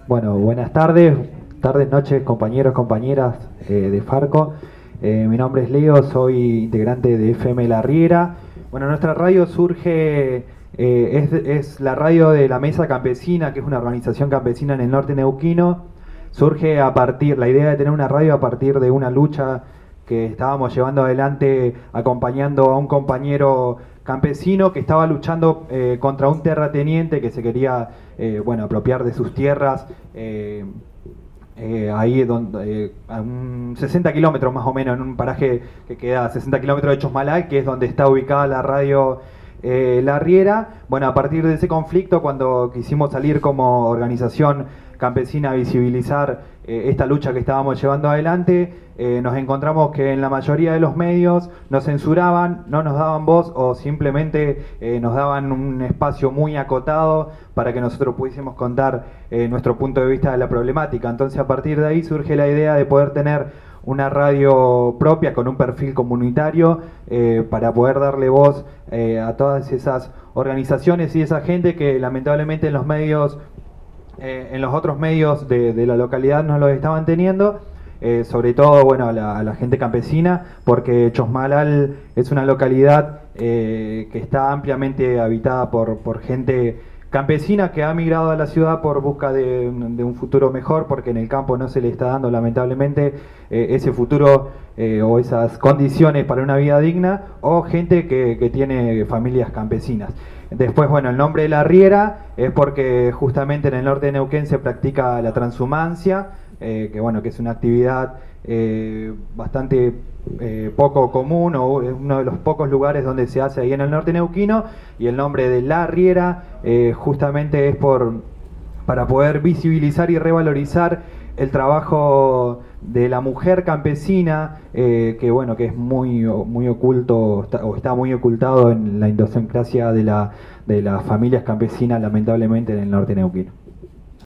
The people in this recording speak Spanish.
Bueno, buenas tardes, noches, compañeros, compañeras de Farco. Mi nombre es Leo, soy integrante de FM La Riera. Bueno, nuestra radio surge, es la radio de la Mesa Campesina, que es una organización campesina en el norte neuquino. Surge la idea de tener una radio a partir de una lucha que estábamos llevando adelante acompañando a un compañero campesino que estaba luchando contra un terrateniente que se quería apropiar de sus tierras ahí donde, a 60 kilómetros más o menos, en un paraje que queda a 60 kilómetros de Chosmalal, que es donde está ubicada la radio La Riera. Bueno, a partir de ese conflicto, cuando quisimos salir como organización campesina a visibilizar esta lucha que estábamos llevando adelante, nos encontramos que en la mayoría de los medios nos censuraban, no nos daban voz o simplemente nos daban un espacio muy acotado para que nosotros pudiésemos contar nuestro punto de vista de la problemática. Entonces, a partir de ahí surge la idea de poder tener una radio propia con un perfil comunitario para poder darle voz a todas esas organizaciones y esa gente que lamentablemente en los medios, en los otros medios de la localidad no los estaban teniendo. Sobre todo bueno, a la gente campesina, porque Chosmalal es una localidad que está ampliamente habitada por gente campesina que ha migrado a la ciudad por busca de un futuro mejor, porque en el campo no se le está dando lamentablemente ese futuro o esas condiciones para una vida digna, o gente que tiene familias campesinas. Después, bueno, el nombre de La Riera es porque justamente en el norte de Neuquén se practica la transhumancia, que es una actividad bastante poco común, o uno de los pocos lugares donde se hace ahí en el norte neuquino, y el nombre de La Riera justamente es para poder visibilizar y revalorizar el trabajo de la mujer campesina, que es muy oculto, está muy ocultado en la idiosincrasia de las familias campesinas, lamentablemente, en el norte neuquino.